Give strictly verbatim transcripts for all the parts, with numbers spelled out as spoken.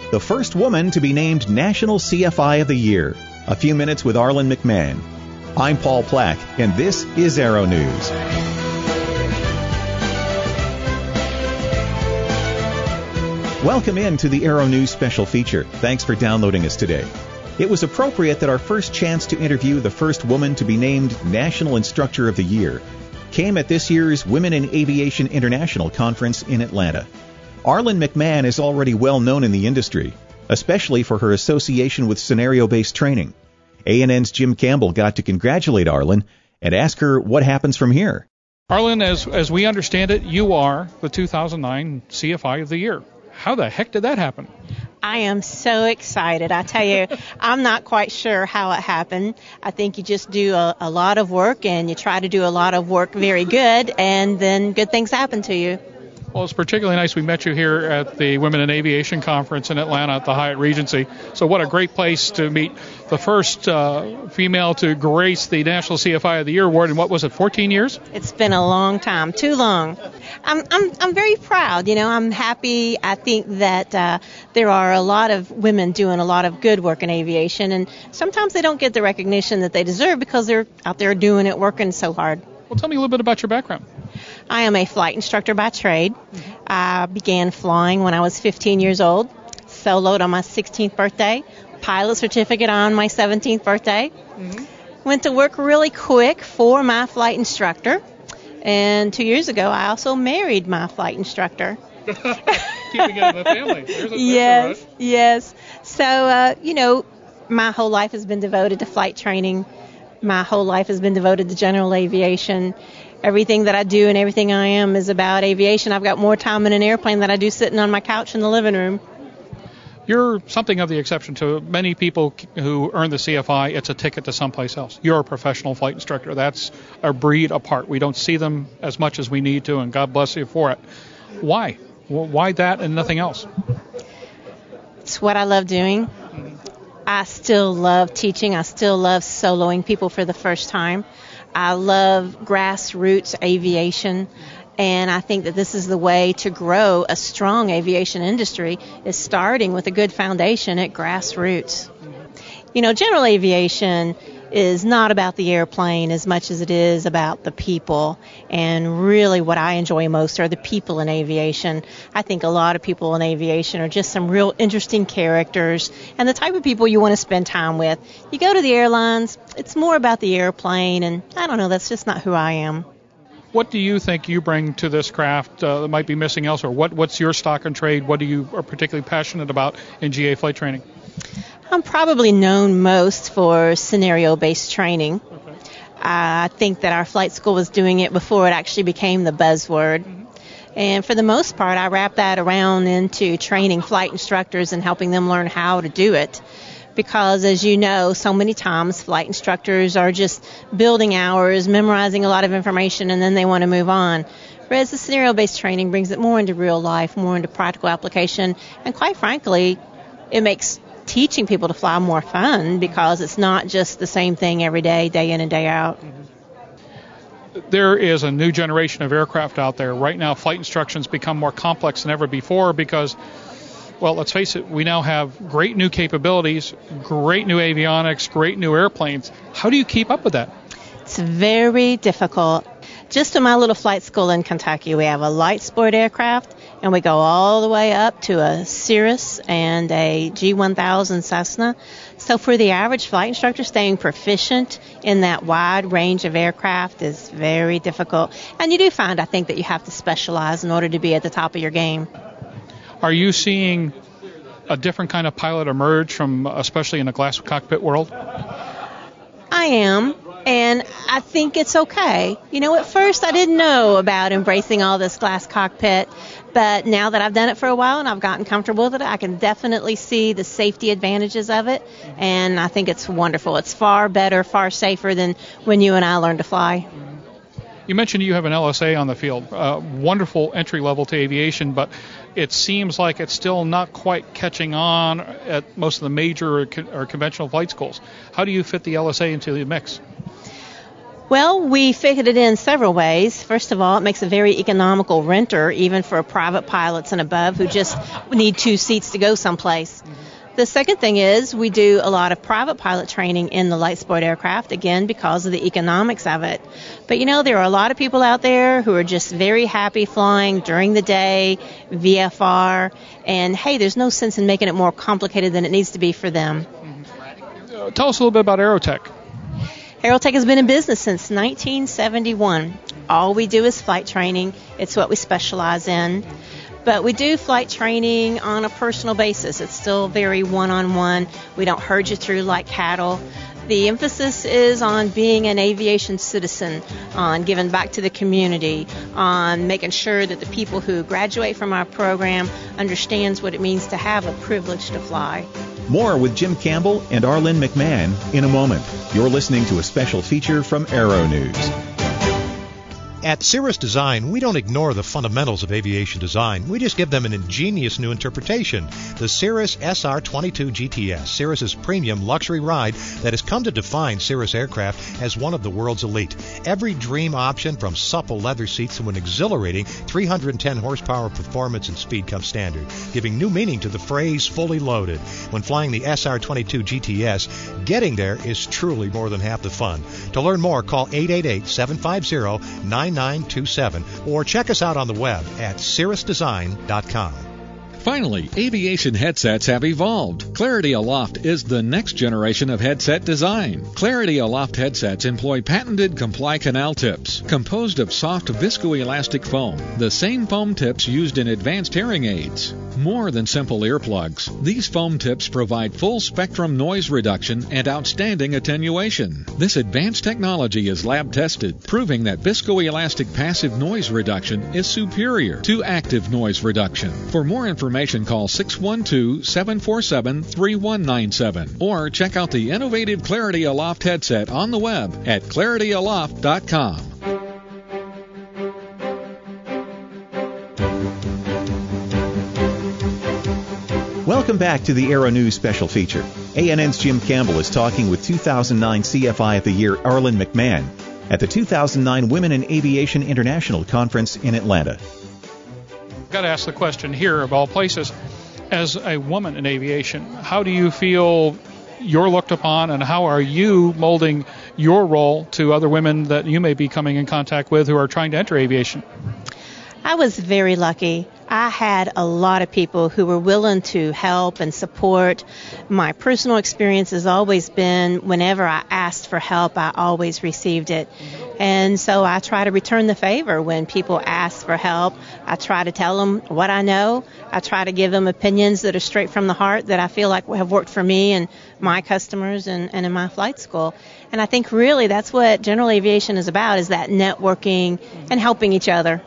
the first woman to be named National C F I of the Year. A few minutes with Arlen McMahon. I'm Paul Plack, and this is Aero News. Welcome in to the Aero News special feature. Thanks for downloading us today. It was appropriate that our first chance to interview the first woman to be named National Instructor of the Year came at this year's Women in Aviation International Conference in Atlanta. Arlen McMahon is already well known in the industry, especially for her association with scenario-based training. A N N's Jim Campbell got to congratulate Arlen and ask her what happens from here. Arlen, as as we understand it, you are the two thousand nine C F I of the Year. How the heck did that happen? I am so excited. I tell you, I'm not quite sure how it happened. I think you just do a, a lot of work, and you try to do a lot of work very good, and then good things happen to you. Well, it's particularly nice we met you here at the Women in Aviation Conference in Atlanta at the Hyatt Regency. So what a great place to meet the first uh, female to grace the National C F I of the Year award in, what was it, fourteen years? It's been a long time, too long. I'm I'm I'm very proud. You know, I'm happy. I think that uh, there are a lot of women doing a lot of good work in aviation, and sometimes they don't get the recognition that they deserve because they're out there doing it, working so hard. Well, tell me a little bit about your background. I am a flight instructor by trade. I began flying when I was fifteen years old, soloed on my sixteenth birthday, pilot certificate on my seventeenth birthday. Mm-hmm. Went to work really quick for my flight instructor, and two years ago I also married my flight instructor. Keeping it in the family. There's a, yes, yes. So, uh, you know, my whole life has been devoted to flight training. My whole life has been devoted to general aviation. Everything that I do and everything I am is about aviation. I've got more time in an airplane than I do sitting on my couch in the living room. You're something of the exception to many people who earn the C F I. It's a ticket to someplace else. You're a professional flight instructor. That's a breed apart. We don't see them as much as we need to, and God bless you for it. Why? Why that and nothing else? It's what I love doing. I still love teaching. I still love soloing people for the first time. I love grassroots aviation, and I think that this is the way to grow a strong aviation industry, is starting with a good foundation at grassroots. You know, general aviation is not about the airplane as much as it is about the people, and really what I enjoy most are the people in aviation. I think a lot of people in aviation are just some real interesting characters and the type of people you want to spend time with. You go to the airlines, it's more about the airplane, and I don't know, that's just not who I am. What do you think you bring to this craft uh, that might be missing elsewhere? What, what's your stock and trade? What do you are particularly passionate about in G A flight training? I'm probably known most for scenario-based training. Okay. Uh, I think that our flight school was doing it before it actually became the buzzword. Mm-hmm. And for the most part, I wrap that around into training flight instructors and helping them learn how to do it. Because, as you know, so many times flight instructors are just building hours, memorizing a lot of information, and then they want to move on. Whereas the scenario-based training brings it more into real life, more into practical application, and quite frankly, it makes teaching people to fly more fun because it's not just the same thing every day, day in and day out. There is a new generation of aircraft out there. Right now, flight instructions become more complex than ever before because, well, let's face it, we now have great new capabilities, great new avionics, great new airplanes. How do you keep up with that? It's very difficult. Just in my little flight school in Kentucky, we have a light sport aircraft, and we go all the way up to a Cirrus and a G one thousand Cessna. So for the average flight instructor, staying proficient in that wide range of aircraft is very difficult. And you do find, I think, that you have to specialize in order to be at the top of your game. Are you seeing a different kind of pilot emerge from, especially in the glass cockpit world? I am. And I think it's okay. You know, at first I didn't know about embracing all this glass cockpit, but now that I've done it for a while and I've gotten comfortable with it, I can definitely see the safety advantages of it, and I think it's wonderful. It's far better, far safer than when you and I learned to fly. You mentioned you have an L S A on the field, uh, wonderful entry level to aviation, but it seems like it's still not quite catching on at most of the major or, con- or conventional flight schools. How do you fit the L S A into the mix? Well, we figured it in several ways. First of all, it makes a very economical renter, even for private pilots and above who just need two seats to go someplace. The second thing is we do a lot of private pilot training in the light sport aircraft, again, because of the economics of it. But, you know, there are a lot of people out there who are just very happy flying during the day, V F R, and, hey, there's no sense in making it more complicated than it needs to be for them. Uh, tell us a little bit about Aerotech. Aerotech has been in business since nineteen seventy-one. All we do is flight training. It's what we specialize in. But we do flight training on a personal basis. It's still very one-on-one. We don't herd you through like cattle. The emphasis is on being an aviation citizen, on giving back to the community, on making sure that the people who graduate from our program understands what it means to have a privilege to fly. More with Jim Campbell and Arlen McMahon in a moment. You're listening to a special feature from Aero News. At Cirrus Design, we don't ignore the fundamentals of aviation design. We just give them an ingenious new interpretation. The Cirrus S R twenty-two G T S, Cirrus's premium luxury ride that has come to define Cirrus aircraft as one of the world's elite. Every dream option, from supple leather seats to an exhilarating three hundred ten horsepower performance and speed, comes standard, giving new meaning to the phrase fully loaded. When flying the S R twenty-two G T S, getting there is truly more than half the fun. To learn more, call eight eight eight, seven five zero, nine nine two seven or check us out on the web at cirrus design dot com. Finally, aviation headsets have evolved. Clarity Aloft is the next generation of headset design. Clarity Aloft headsets employ patented Comply Canal tips, composed of soft viscoelastic foam, the same foam tips used in advanced hearing aids. More than simple earplugs, these foam tips provide full-spectrum noise reduction and outstanding attenuation. This advanced technology is lab-tested, proving that viscoelastic passive noise reduction is superior to active noise reduction. For more information, call six one two, seven four seven, three one nine seven or check out the innovative Clarity Aloft headset on the web at clarity aloft dot com. Welcome back to the Aero News special feature. A N N's Jim Campbell is talking with two thousand nine C F I of the Year Arlen McMahon at the two thousand nine Women in Aviation International Conference in Atlanta. I've got to ask the question here, of all places, as a woman in aviation, how do you feel you're looked upon, and how are you molding your role to other women that you may be coming in contact with who are trying to enter aviation? I was very lucky. I had a lot of people who were willing to help and support. My personal experience has always been whenever I asked for help, I always received it. And so I try to return the favor when people ask for help. I try to tell them what I know. I try to give them opinions that are straight from the heart that I feel like have worked for me and my customers and, and in my flight school. And I think really that's what general aviation is about, is that networking and helping each other.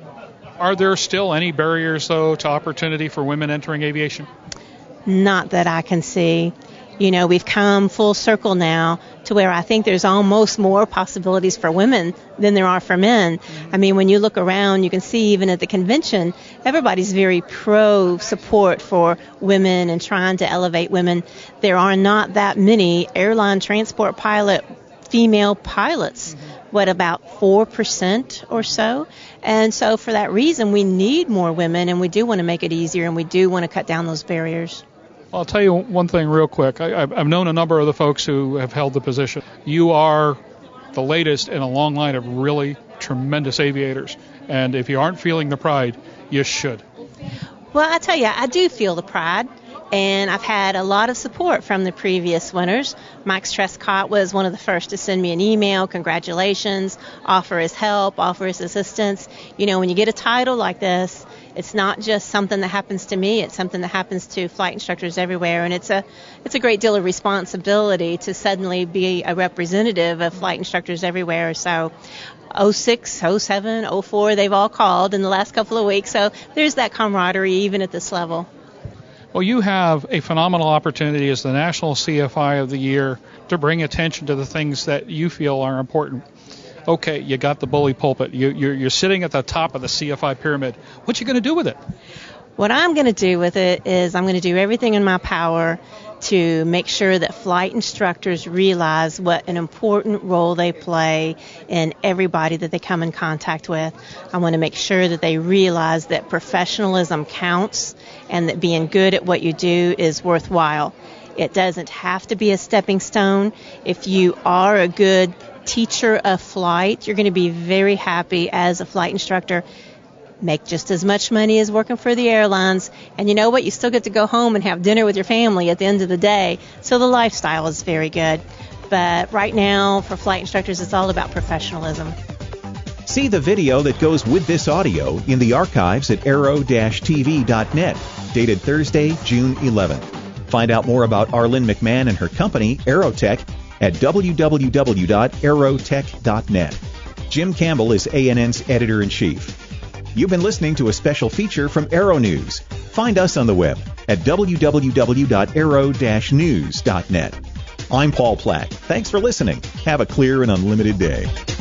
Are there still any barriers, though, to opportunity for women entering aviation? Not that I can see. You know, we've come full circle now to where I think there's almost more possibilities for women than there are for men. I mean, when you look around, you can see even at the convention, everybody's very pro support for women and trying to elevate women. There are not that many airline transport pilot female pilots. What, about four percent or so? And so for that reason, we need more women, and we do want to make it easier, and we do want to cut down those barriers. Well, I'll tell you one thing real quick. I, I've known a number of the folks who have held the position. You are the latest in a long line of really tremendous aviators, and if you aren't feeling the pride, you should. Well, I tell you, I do feel the pride. And I've had a lot of support from the previous winners. Mike Trescott was one of the first to send me an email, congratulations, offer his help, offer his assistance. You know, when you get a title like this, it's not just something that happens to me, it's something that happens to flight instructors everywhere. And it's a it's a great deal of responsibility to suddenly be a representative of flight instructors everywhere. So oh six, oh seven, oh four, they've all called in the last couple of weeks. So there's that camaraderie even at this level. Well, you have a phenomenal opportunity as the National C F I of the Year to bring attention to the things that you feel are important. Okay, you got the bully pulpit. You, you're, you're sitting at the top of the C F I pyramid. What you going to do with it? What I'm going to do with it is I'm going to do everything in my power to make sure that flight instructors realize what an important role they play in everybody that they come in contact with. I want to make sure that they realize that professionalism counts and that being good at what you do is worthwhile. It doesn't have to be a stepping stone. If you are a good teacher of flight, you're going to be very happy as a flight instructor. Make just as much money as working for the airlines, and you know what? You still get to go home and have dinner with your family at the end of the day, so the lifestyle is very good. But right now, for flight instructors, it's all about professionalism. See the video that goes with this audio in the archives at aero dash t v dot net, dated Thursday, June eleventh. Find out more about Arlyn McMahon and her company, Aerotech, at w w w dot aerotech dot net. Jim Campbell is A N N's editor-in-chief. You've been listening to a special feature from Aero News. Find us on the web at w w w dot aero dash news dot net. I'm Paul Platt. Thanks for listening. Have a clear and unlimited day.